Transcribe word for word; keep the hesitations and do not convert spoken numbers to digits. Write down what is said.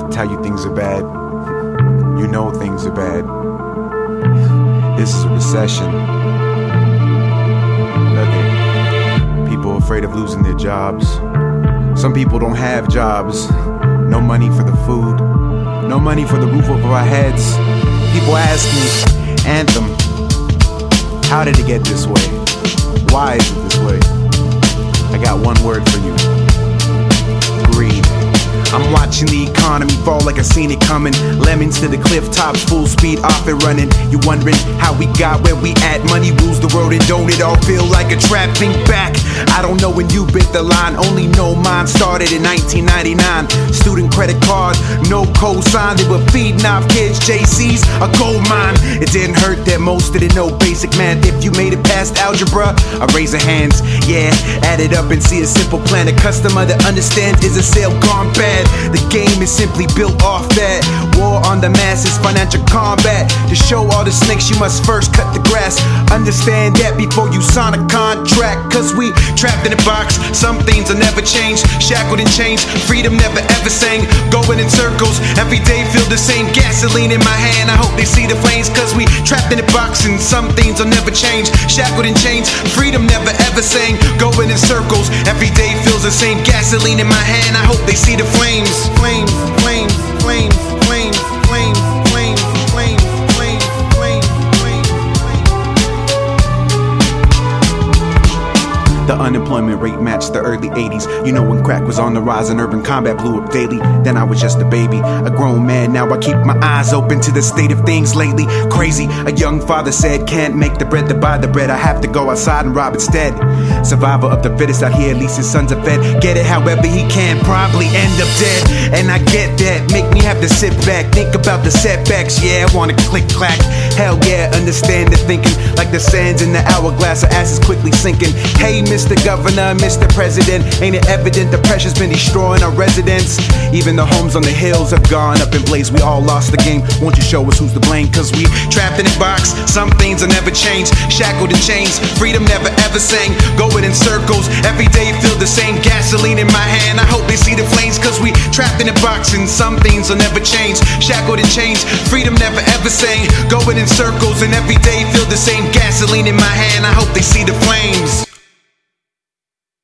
tell you things are bad. You know things are bad. This is a recession. Look at people afraid of losing their jobs. Some people don't have jobs. No money for the food. No money for the roof over our heads. People ask me, Anthem, how did it get this way? Why is it this way? I got one word for you. Greed. I'm watching the economy fall like I seen it coming. Lemons to the cliff tops, full speed off and running. You wondering how we got where we at? Money rules the world and don't it all feel like a trap? Think back, I don't know when you bit the line. Only know mine started in nineteen ninety-nine. Student credit card, no cosign. They were feeding off kids, J C's, a gold mine. It didn't hurt that most didn't know basic math. If you made it past algebra, I raise a hands. Yeah, add it up and see a simple plan. A customer that understands is a sale gone bad. The game is simply built off that. War on the masses, financial combat. To show all the snakes, you must first cut the grass. Understand that before you sign a contract. Cause we trapped in a box, some things will never change. Shackled in chains, freedom never ever sang. Going in circles, every day feel the same. Gasoline in my hand, I hope they see the flames. Cause we trapped in a box and some things will never change. Shackled in chains, freedom never ever sang. Going in circles, every day feels the same. Gasoline in my hand, I hope they see the flames. Flames, flames, flames, flames, flames, flames, flames, flames, flames, flames, flames. The unemployment rate matched the early eighties. You know when crack was on the rise and urban combat blew up daily. Then I was just a baby, a grown man. Now I keep my eyes open to the state of things lately. Crazy, a young father said, can't make the bread to buy the bread. I have to go outside and rob instead. Survival of the fittest out here, at least his sons are fed. Get it however he can, probably end up dead. And I get that, make me have to sit back. Think about the setbacks, yeah, I wanna click clack. Hell yeah, understand the thinking. Like the sands in the hourglass, our ass is quickly sinking. Hey Mister Governor, Mister President, ain't it evident the pressure's been destroying our residents? Even the homes on the hills have gone up in blaze. We all lost the game, won't you show us who's to blame? Cause we trapped in a box, some things will never change. Shackled in chains, freedom never ever sang. Going in circles, every day feel the same. Gasoline in my hand, I hope they see the flames. Cause we trapped in a box and some things will never change. Shackled in chains, freedom never ever sang. Going in circles and every day feel the same. Gasoline in my hand, I hope they see the flames.